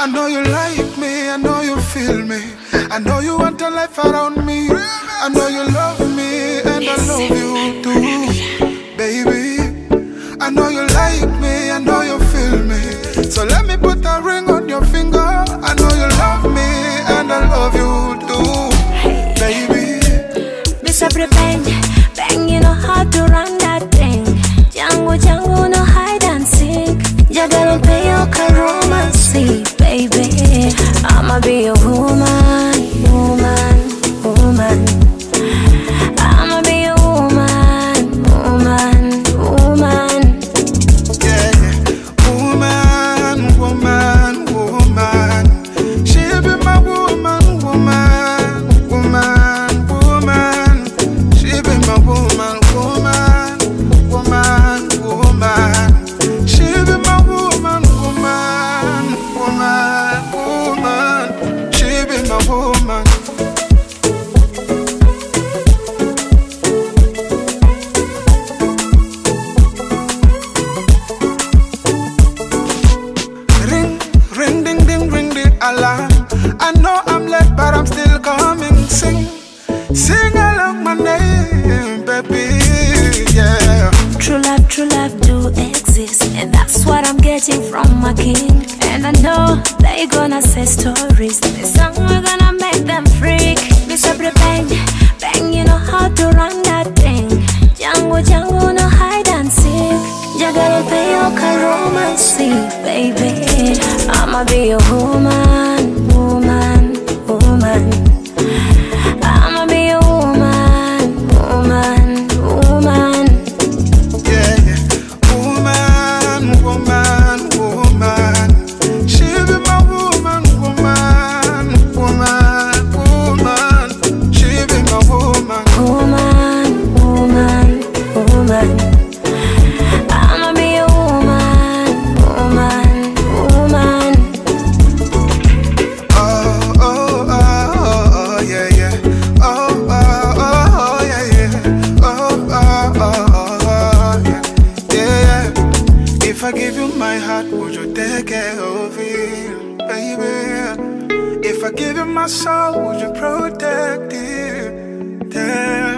I know you like me, I know you feel me. I know you want a life around me. I know you love me and I love you too, baby. I know you like me, I know you feel me. So let me put a ring on your finger. I know you love me and I love you too, baby. Mr. Bang, bang, you know how to run that thing. Django, Django, no hide and seek. Jagalo pay your romance, baby. I'ma be a woman, woman, woman. I'ma be a woman, woman, woman. Yeah, woman, woman, woman. She be my woman, woman, woman, woman. She be my woman, woman, woman, woman. She be my woman, woman, woman, woman. She be my woman. Ring, ring, ding, ding, ring the alarm. I know I'm late, but I'm still coming. Sing, sing along my name, baby. Yeah. True love do exist, and that's what I'm getting from my king. And I know they gonna say stories. This song we're gonna make them freak. Mr. Bang, bang, you know how to run that thing. Django, Django, no hide and seek. Jagalo pay your romance, baby. I'ma be a woman, woman, woman. I'ma be a woman, woman, woman. Yeah, yeah. Woman, woman, woman. She be my woman, woman, woman, woman. She be my woman. Woman, woman, woman. I'ma be a woman, woman, woman. Oh, oh, oh, oh, yeah, yeah. Oh, oh, oh, oh, yeah, yeah. Oh, oh, oh, oh, yeah, yeah. If I give you my heart, would you take care of it, baby? If I give you my soul, would you protect it? Tell